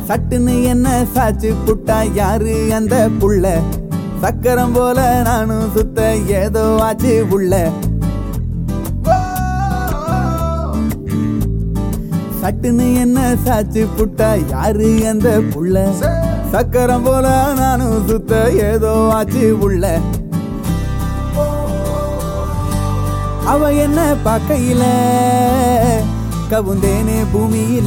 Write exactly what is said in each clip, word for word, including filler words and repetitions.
சட்டுன்னு என்ன சாச்சு புட்டா யாரு அந்த புள்ள சக்கரம் போல நானும் சுத்த ஏதோ ஆச்சு உள்ள சட்டுன்னு என்ன சாச்சு புட்டா யாரு அந்த புள்ள சக்கரம் போல நானும் சுத்த ஏதோ ஆச்சு உள்ள அவ என்ன பார்க்கையில கவுந்தேனே பூமியில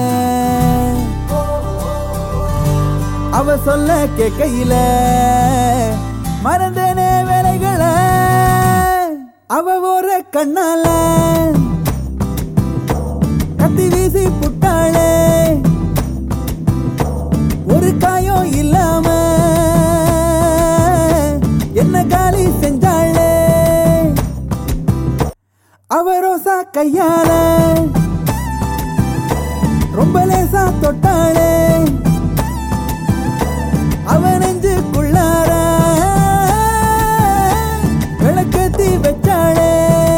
அவ சொல்ல கேட்கையில மறந்தேனே வேலைகளை அவ ஒரு கண்ணால கத்தி வீசி புட்டாளே ஒரு காயம் இல்லாம என்ன காலி செஞ்சாளே அவ ரோசா கையால ரொம்ப லேசா தொட்டாளே அவ நெஞ்சுக்குள்ளார விளக்கத்தி வச்சாளே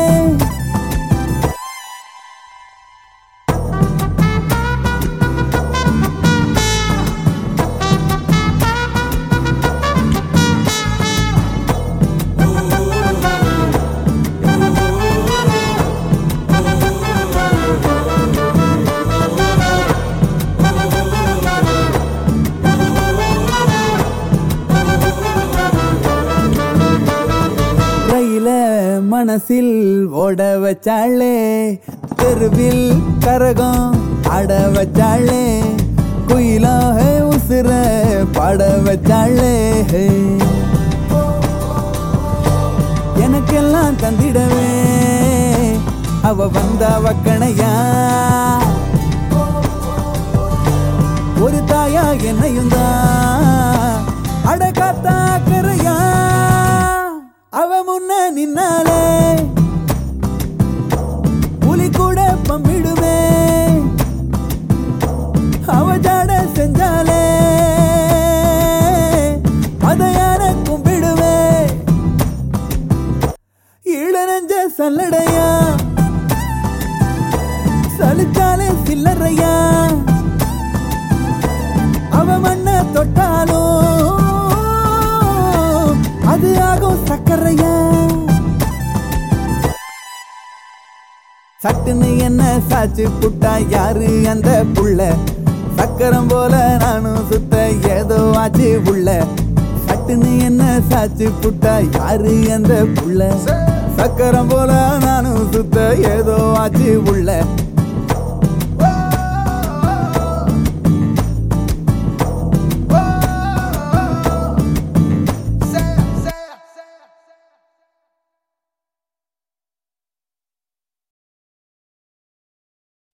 மனசில் ஓட வச்சாளே தெருவில் கரகம் ஆட வச்சாளே குயிலாக உசுர பாட வச்சாளே எனக்கெல்லாம் தந்திடவே அவ வந்தா வக்கணையா ஒரு தாயா என்னையும் தான் அடகாத்தா கரையா அவ முன்ன நின்னாலே புலி கூட பம்பிடுமே அவ ஜாட செஞ்சாலே அதையான கும்பிடுவே ஈழ நெஞ்ச சல்லடையா சலிச்சாலே சில்லறையா அவ மண்ண தொட்டாலும் அது ஆகும் சக்கரையா சட்டுன்னு என்ன சாச்சு புட்டா யாரு அந்த புள்ள சக்கரம் போல நானும் சுத்த ஏதோ ஆச்சு உள்ள சட்டுன்னு என்ன சாச்சு புட்டா யாரு அந்த புள்ள சக்கரம் போல நானும் சுத்த ஏதோ ஆச்சு உள்ள